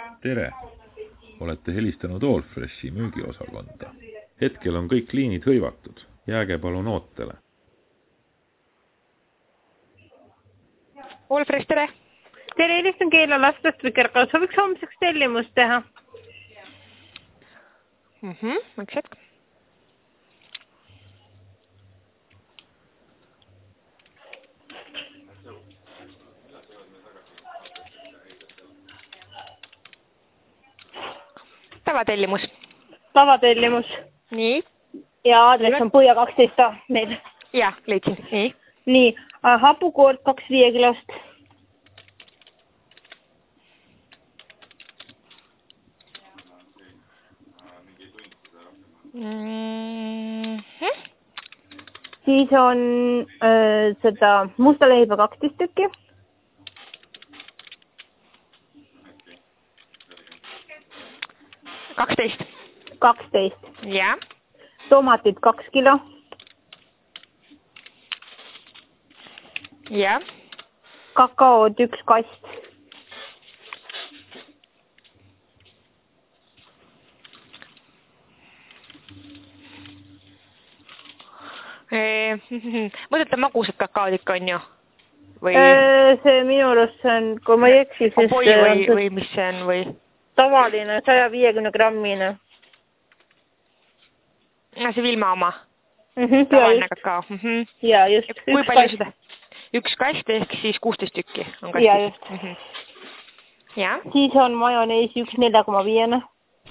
Tere! Olete helistanud Allfreshi müügiosakonda. Hetkel on kõik liinid hõivatud. Jääge palun ootele. Allfresh, tere! Tere, helistan Keila lastest või Kerkal. Sooviks homseks tellimust teha. Üks hetk. Tavatellimus. Tavatellimus. Nii. Ja aadress on Puia 12 meil. Ja, leidsin. Nii. Nii, hapukoort 2 5 kilost. Siis on seda musta leiba 12 tükki. 12. 12. Ja. Tomatid 2 kilo. Ja. Kakaod 1 kast. Mõtlete magusad kakaod ikka on ju? Või... See minu arust on, kui ma ei eksi, siis või mis see on või? Tavaline 150 grammine. See Vilma oma? Tavaline kakao. Ja just. Kui palju seda? 1 kast ehk siis 16 tükki on kastis? Ja just. Ja. Siis on majonees 1 4,5.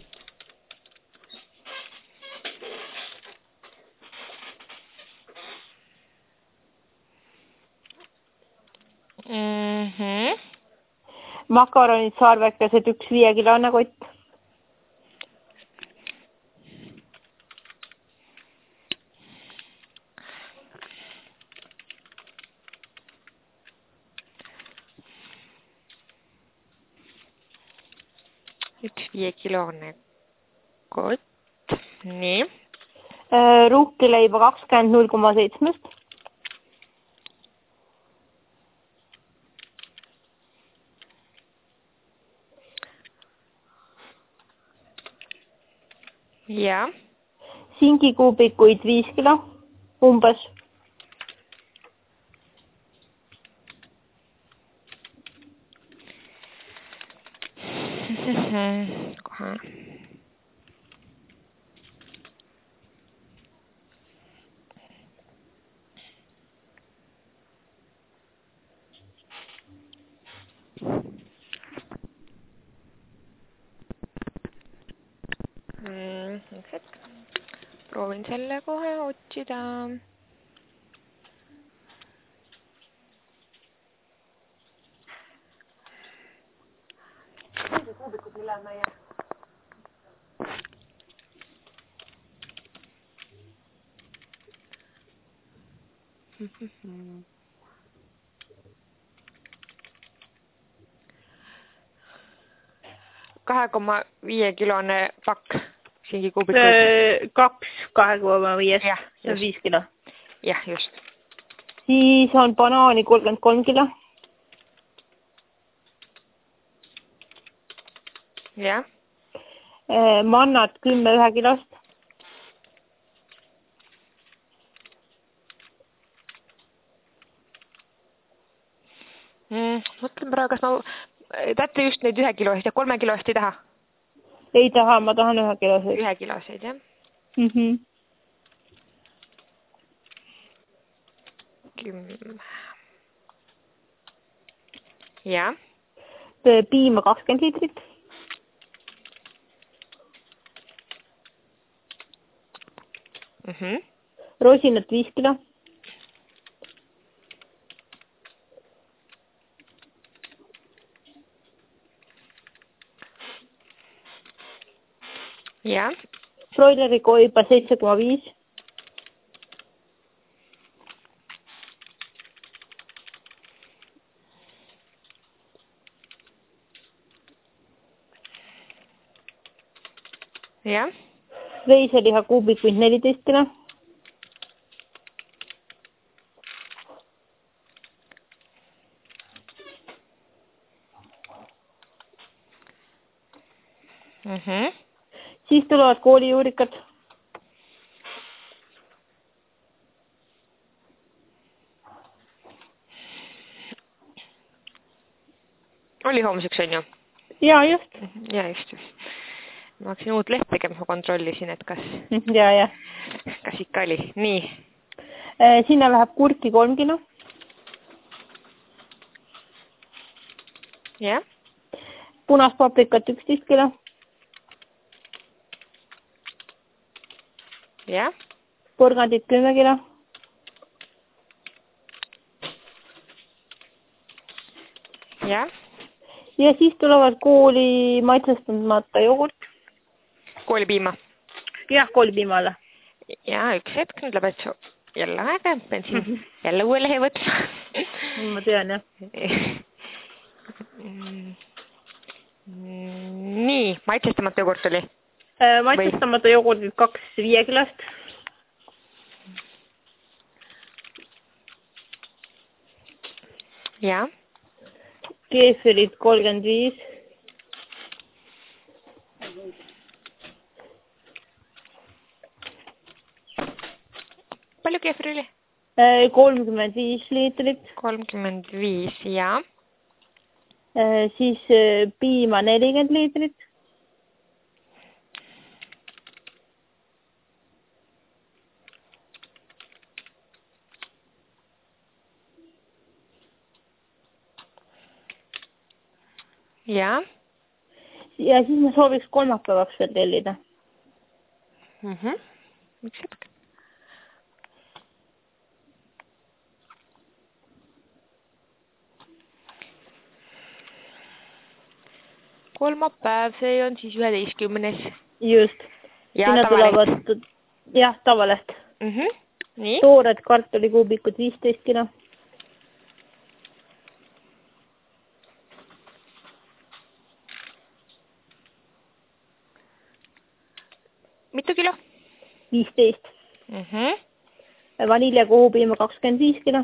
Makaronid saarvekesed 1 5 kilone kott. Üks 5 kilone kott. Nii. Ruhkileiba 20 0,7. Ja. Singikuubikuid 5 kilo, umbes. Kohe. Üks hetk. Proovin selle kohe otsida. Kuubikud üle meie. Kahekoma 5 kilone pakk singikuubikuid. 2 2,5. Jah, see on 5 kilo. Jah, just. Siis on banaani 33 kilo. Jah. Mannat 10 1 kilost. Mõtlen praegu, kas ma täpselt just neid 1 kilost ja 3 kilost ei taha? Ei taha, ma tahan 1 kiloseid. 1 kiloseid, jah? Mhm. 10. Ja. Piima 20 liitrit. Rosinat 5 kilo. Ja. Broileri koiba 7,5. Ja. Veiseliha kuubikuid 14 kilo. Siis tulevad koolijuurikad. Oli homseks, on ju? Ja, just. Ja, just. Ma hakkasin uut leht tegema, ma kontrollisin, et kas ikka oli. Nii. Sinna läheb kurki 3 kilo. Ja. Punast paprikat 11 kilo. Ja. Porgandit 10 kilo. Ja. Ja siis tulevad kooli maitsestamata jogurt. Koolipiima. Jah, koolipiimale. Ja, üks hetk, nüüd läheb jälle aega, pean siin jälle uue lehe võtma. Ma tean, jah. Nii, maitsestamata jogurt oli? Maitsestamata jogurtid 2 5 kilost. Ja. Keefirid 35. Palju keefir oli? 35 liitrit. 35, ja. Siis piima 40 liitrit. Ja. Ja siis ma sooviks kolmapäevaks veel tellida. Üks hetk. Kolmapäev, see on siis 11. Just. Ja Sinna tavaleht. tulevad, jah, tavaleht. Nii. Toored kartulikuubikud 15 kilo. Mitu kilo? 15. Vaniljakohupiima 25 kilo.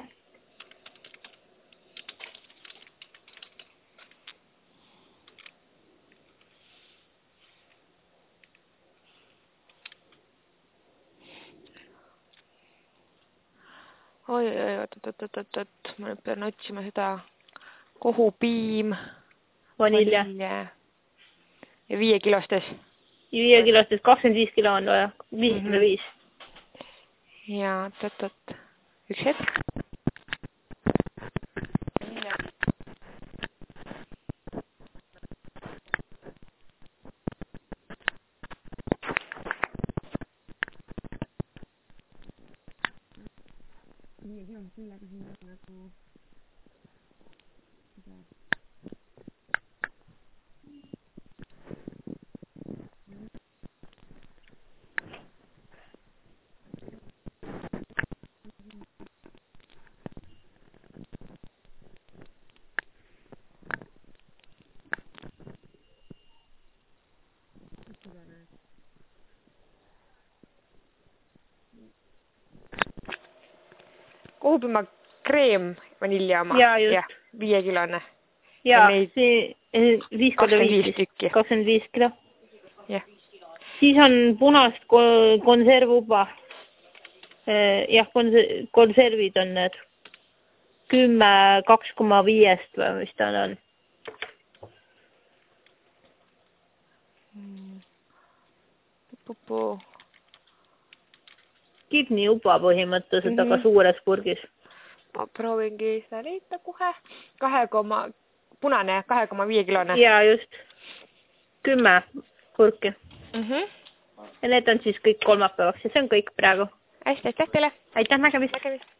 Oi, ma nüüd pean otsima seda kohupiim. Vanilja. Ja 5 kilostes. 5 kilostes 25 kilo on vaja. 55. Ja, üks hetk. Kohupiima kreem vanilja oma. Ja, just. 5 kilone. Ja, neid see 5 korda 5 tükki. 25 kilo. Jah. Siis on punast konservuba. Jah, konservid on need 10 2,5 või mis ta on. Kidniuba põhimõtteliselt, aga suures purgis. Ma proovingi seda leida kohe. Punane 2,5 kilone. Ja, just. 10 purki. Ja need on siis kõik kolmapäevaks ja see on kõik praegu. Hästi, aitäh teile. Aitäh, nägemist.